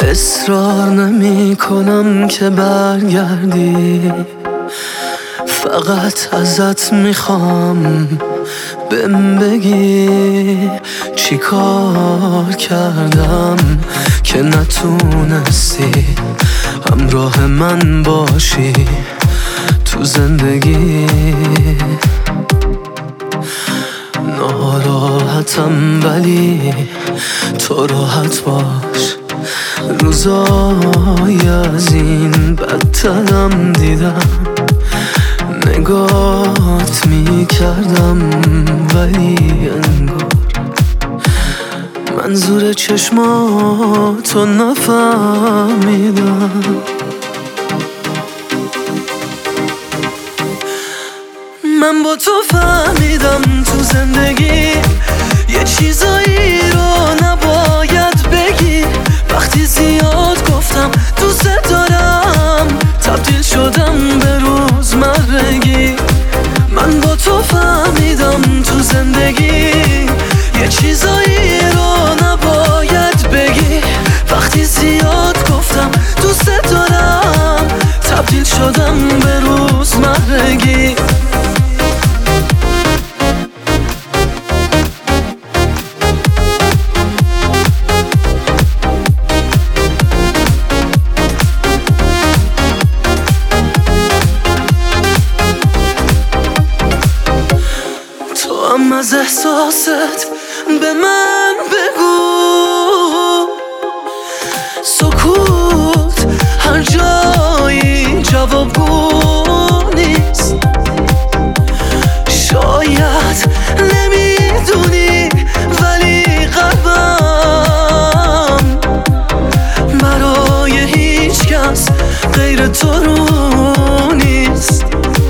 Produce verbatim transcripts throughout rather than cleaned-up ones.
اصرار نمی کنم که برگردی، فقط ازت میخوام بهم بگی چی کار کردم که نتونستی همراه من باشی تو زندگی. ناراحتم ولی تو راحت باش، روزای از این بدترم دیدم، نگات میکردم ولی انگار منظور چشماتو نفهمیدم. من با تو فهمیدم تو زندگی یه چیزایی رو نباید بگی، وقتی زیاد گفتم دوست دارم تبدیل شدم به روزمرگی. من با تو فهمیدم تو زندگی یه چیزایی رو نباید بگی، وقتی زیاد گفتم دوست دارم تبدیل شدم به روزمرگی. از احساست به من بگو، سکوت هر جایی جوابگو نیست. شاید نمیدونی ولی قلبم برای هیچ کس غیر تو رو نیست.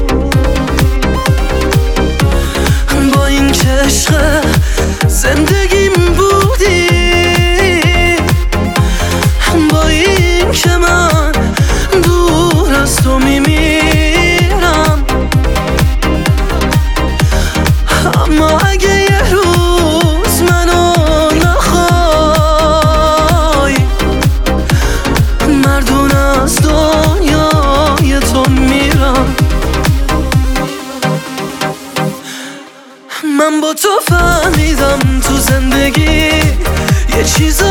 عشق زندگیم بودی، با این که من دور از تو میمیرم، اما اگه یه روز منو نخوای مردون از دنیای تو میرم. من با تو فهمیدم تو زندگی یه چیز